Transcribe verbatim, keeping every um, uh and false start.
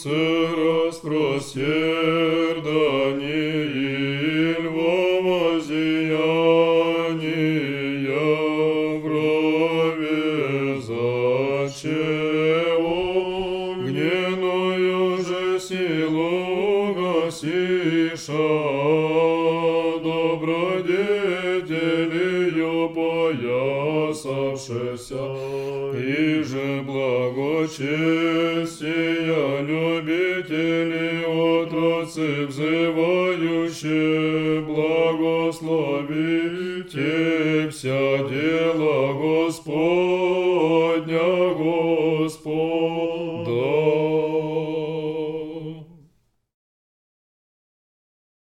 сердце распростердании льва воздеяния брови зачео, гненную же силу гасиша, добродетелью поясавшися, и же благочестия любители отрацы взывающие, благословите вся дела Господь.